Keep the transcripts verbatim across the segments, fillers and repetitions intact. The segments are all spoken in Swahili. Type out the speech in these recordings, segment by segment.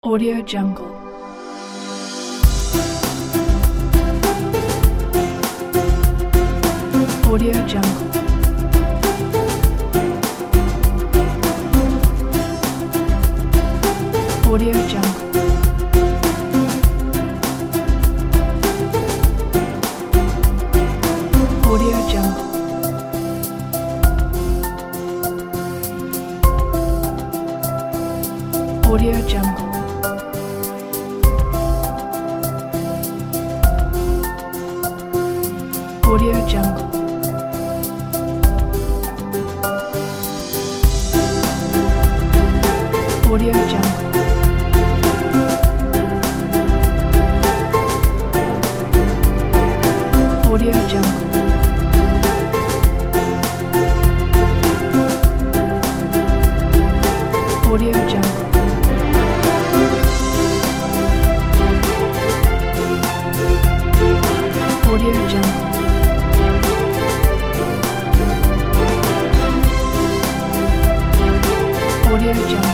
Audio Jungle. Audio Jungle. Audio Jungle. Audio Jungle. Audio Jungle. Audio Jungle. Audio Jungle. Audio Jungle. Audio Jungle. Audio Jungle. Audio Jungle.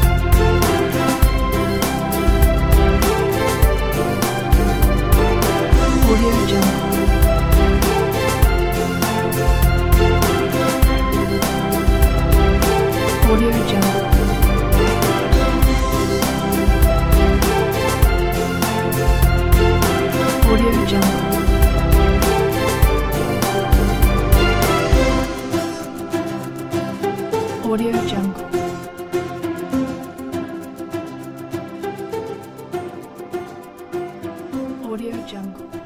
Audio Jungle. Audio Jungle. Audio Jungle. Audio Jungle. Audio Jungle.